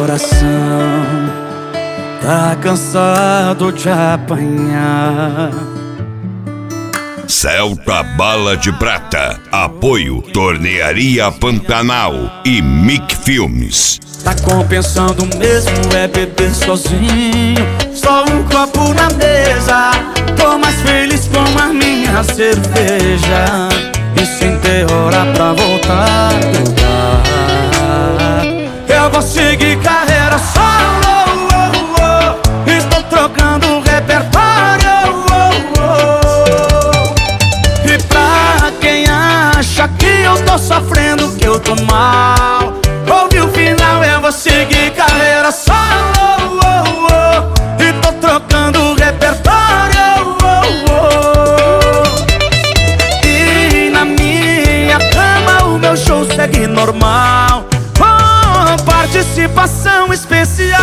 coração tá cansado de apanhar. Celta Bala de Prata. Apoio Tornearia Pantanal e Mic Filmes. Tá compensando mesmo é beber sozinho, só um copo na mesa. Tô mais feliz com a minha cerveja e sem ter hora pra voltar pro bar. Eu vou seguir carreira solo, e tô trocando repertório. E pra quem acha que eu tô sofrendo, que eu tô mal, ouve o final, eu vou seguir carreira solo, e tô trocando repertório. E na minha cama o meu show segue normal, com participação especial.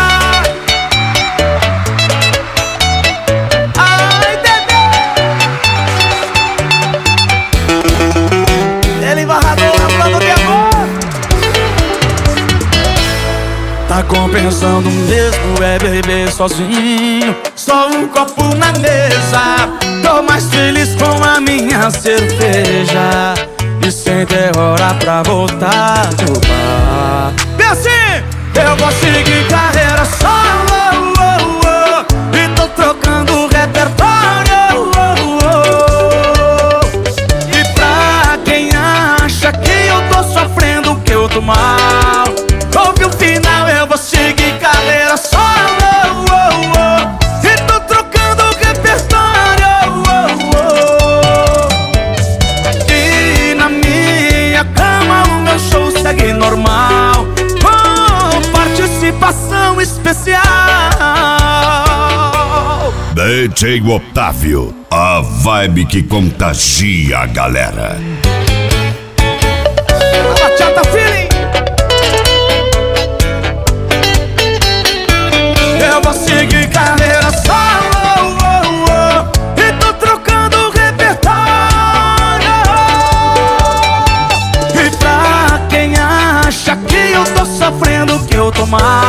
Ai, bebê, ele embarrador, plano de amor. Tá compensando mesmo é beber sozinho, só um copo na mesa. Tô mais feliz com a minha cerveja e sem ter hora pra voltar do bar. E assim, eu vou seguir carreira solo, e tô trocando repertório. E pra quem acha que eu tô sofrendo, que eu tô mal, ouve o final, eu vou seguir carreira solo, e tô trocando repertório. E na minha cama o meu show segue normal, com participação especial. DJ Otávio, a vibe que contagia a galera. Bachata feeling. Eu vou seguir carreira solo, e tô trocando repertório. E pra quem acha que eu tô sofrendo, que eu tô mal,